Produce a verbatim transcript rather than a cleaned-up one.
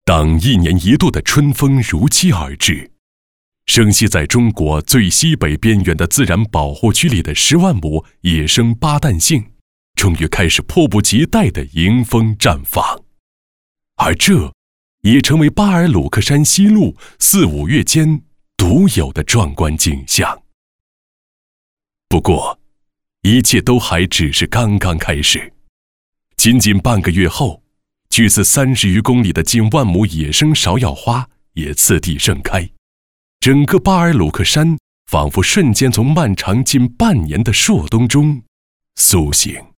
当一年一度的春风如期而至，生息在中国最西北边缘的自然保护区里的十万亩野生巴旦杏，终于开始迫不及待地迎风绽放，而这也成为巴尔鲁克山西麓四五月间独有的壮观景象。不过，一切都还只是刚刚开始。仅仅半个月后，距此三十余公里的近万亩野生芍药花也次第盛开，整个巴尔鲁克山仿佛瞬间从漫长近半年的朔冬中苏醒。